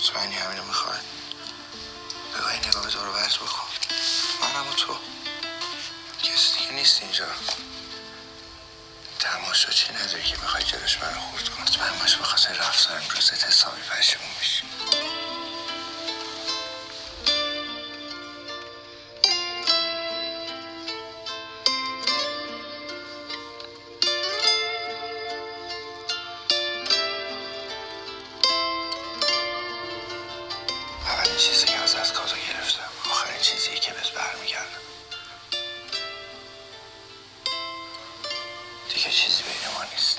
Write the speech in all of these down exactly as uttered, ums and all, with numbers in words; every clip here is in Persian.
مطمئنی همینو میخوای؟ بگاه این نگاه به دور و برت بکن. منم و تو کسی دیگه نیست اینجا. تماشا چی نداری که بخوای جلوش منو خورد کن. مطمئن باش به خاطر رفتار امروزت حسابی پشیمون میشی. اولین چیزی که ازت کادو گرفتم، آخرین چیزی که بهت برمیگردم. دیگه چیزی بین ما نیست.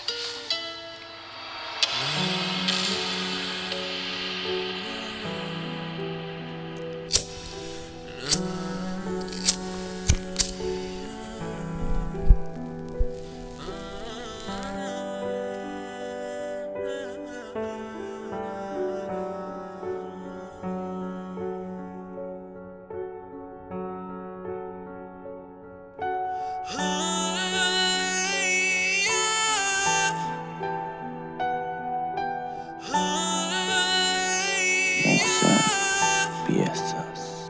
محسن بی احساس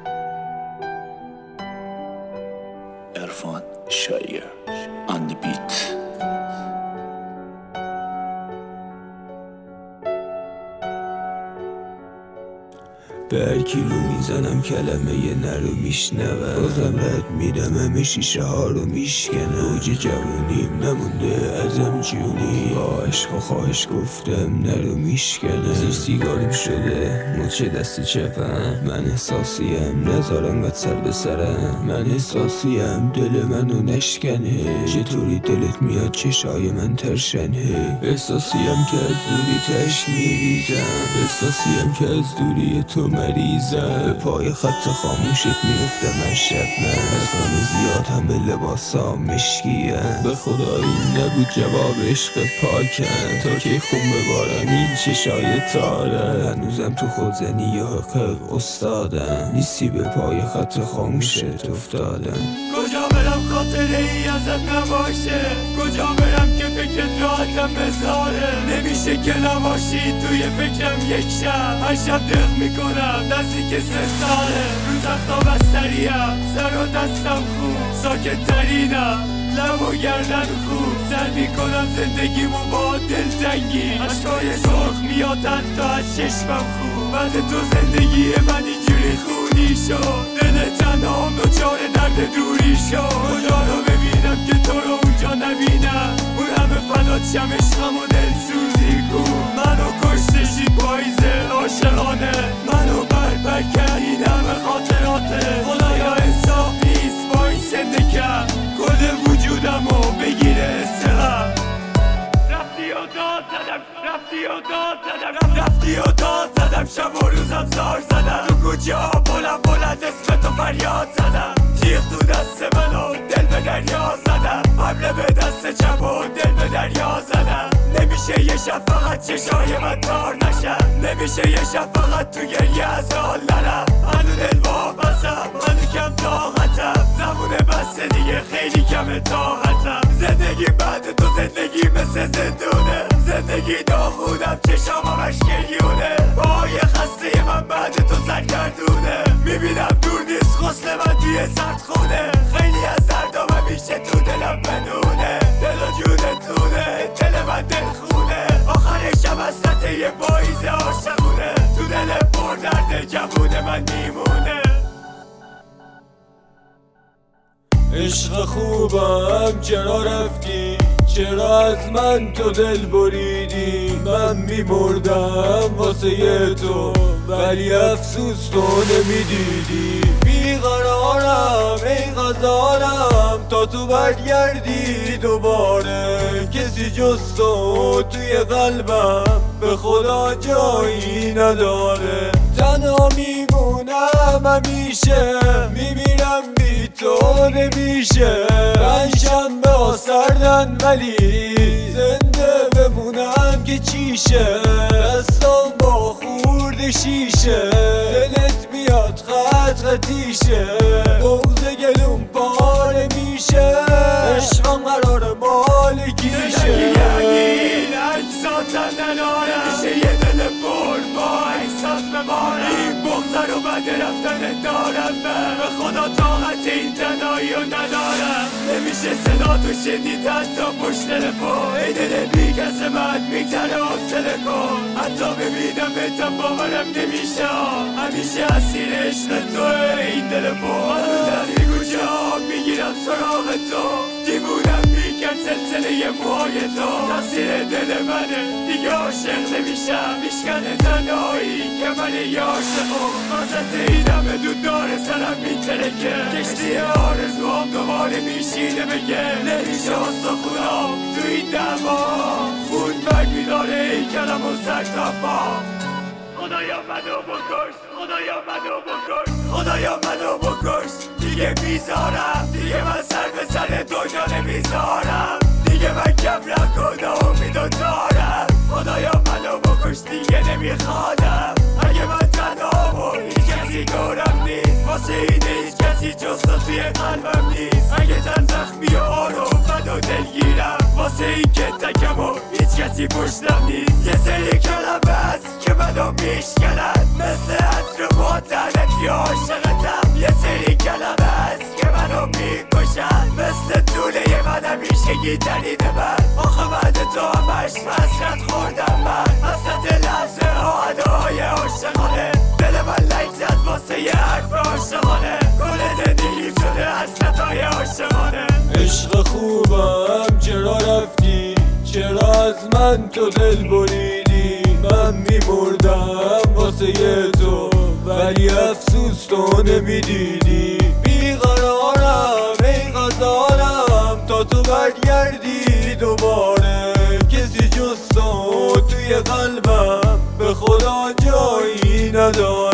عرفان شایر on the beat. به هر کی رو میزنم کلمه یه نرو میشنوم، بازم رد میدم همه شیشه ها رو میشکنم. اوج جوونیم نمونده ازم جونی، با عشق و خواهش گفتم نرو میشکنم. زیر سیگاریم شده مچ دست چپم، من احساسیم نذار انقدر سر به سرم. من احساسیم دل منو نشکنه، چطوری دلت میاد چشای من ترشنه. احساسیم که از دوری تش میریزم، احساسیم که از دوری تو مریضم. به پای خط خاموشت میفتم من شبنم، از همه زیاد همه لباسام مشکیم. به خدا این نبود جواب عشق پاکم، تا که خون ببارم این چشای تاره. هنوزم تو خودزنی یا حقیق استادم، نیستی به پای خط خاموشت افتادم. کجا برم خاطره ای ازت نباشه، کجا برم که فکرت راحتم بذاره. نمیشه که نباشی توی فکرم یک شب، هر شب دق میکنم نزدیک سه ساله. رو تختا بستریم سر و دستم خوب، ساکت ترینم لب و گردن خوب. سر میکنم زندگیمو با دلتنگی، عشقای سرخ میاد حتی از چشمم خوب. بعد تو زندگی من اینجوری خونی شد، دل تنهام دچار درد دوری شد. کجا رو ببینم که تو رو اونجا نبینم، اون همه فدات شم عشقم و دلسوزی کن. منو کشتشی پاییزه عاشقانه، منو بربر کردی همه خاطراته. خدایا انصاف نیست با این سندکم، کل وجودمو بگیره استقم. رفتی و داد زدم، رفتی و داد زدم، رفتی و داد زدم، شب و روزم زار زدم. تو کوچه ها بلند بلند اسم تو فریاد زدم. تیغ تو دست منو دل به دریا زدم، حمله به دست چپ و دل به دریا زدم. نمیشه یه شب فقط چشای من تار نشم، نمیشه یه شب فقط تو گریه از حال نرم. هنو دل وابستم، هنو کم طاقتم، زمونه بسته دیگه خیلی کم طاقتم. زندگی بعد تو زندگی مثل زندونه، زندگی داغونم چشام همش گریونه. پای خسته من بعد تو سرگردونه، میبینم دور نیست غسل من توی سردخونه. خیلی از دردام همیشه تو دلم بدونه، دل و جونتونه دل من دل خونه. آخر شب حسرت یه پاییز عاشقونه، تو دل پر درد جوون من میمونه. عشق خوبم چرا رفتی، چرا از من تو دل بریدی. من میمردم واسه تو ولی افسوس تو نمیدیدی. بیقرارم ای غزالم تا تو برگردی دوباره، کسی جز تو توی قلبم به خدا جایی نداره. تنها میمونم همیشه، میمیرم بی تو نمیشه. پنجشنبه ها سردن ولی زنده بمونم که چیشه. دستام با خورد شیشه، دلت میاد خط خطیشه. بغض گلوم پاره میشه، عشقم قرار مالکیشه. یقین اجزاتم نداره، میشه یه دل پر با احساس به زمانم این بغضه رو بده رفتن دارم من به خدا طاقت این تنهایی رو ندارم نمیشه صدا تو شنید حتی پشت تلفن ای دل بی کس من میتره حوصله کن حتی ببینم بهتم باورم نمیشه همیشه اسیر عشق توه این دل پر منو در این گوشه ها میگیرم سراغ تو دیوونم میکرد سلسله موهای تو تاثیر دل منه دیگه عاشق نمیشم میشکنه تنهایی که من یه عاشقم وسط این همه دود داره سرم میترکه کشتی آرزوام دوباره میشینه بگه نمیشه استخونام تو این دما خون برگ میداره ای کلم و سرطبا خدایا منو بکش خدایا منو بکش خدایا منو بکش دیگه بیزارم دیگه من سر به سر دنیا نمیذارم دیگه من کم نکنه امیدو دارم خدایا منو بکش دیگه نمیخوادم اگه من تنها و هیچ کسی گورم نیست واسه اینه هیچ کسی جز تو توی قلبم نیست اگه تن زخمی و آروم بد و دلگیرم واسه این که تکم و هیچ کسی پشتم نیست یه سری کلمه هست که منو میشکنن مثل عطر معطرت یا عاشقتم یه سری کلمه هست که منو میکشن مثل طوله من همیشگی تنید من آخه بعد تو همش حسرت خوردم من حسرت لحظه ها ادای عاشقانه دل من لک زد واسه یه حرف عاشقانه کل زندگی شده حسرت های عاشقانه عشق خوبم چرا رفتی چرا از من تو دل بریدی من میمردم واسه تو ولی افسوس تو نمیدیدی بیقرارم ای غزالم تا تو برگردی دوباره کسی جز تو توی قلبم به خدا جایی نداره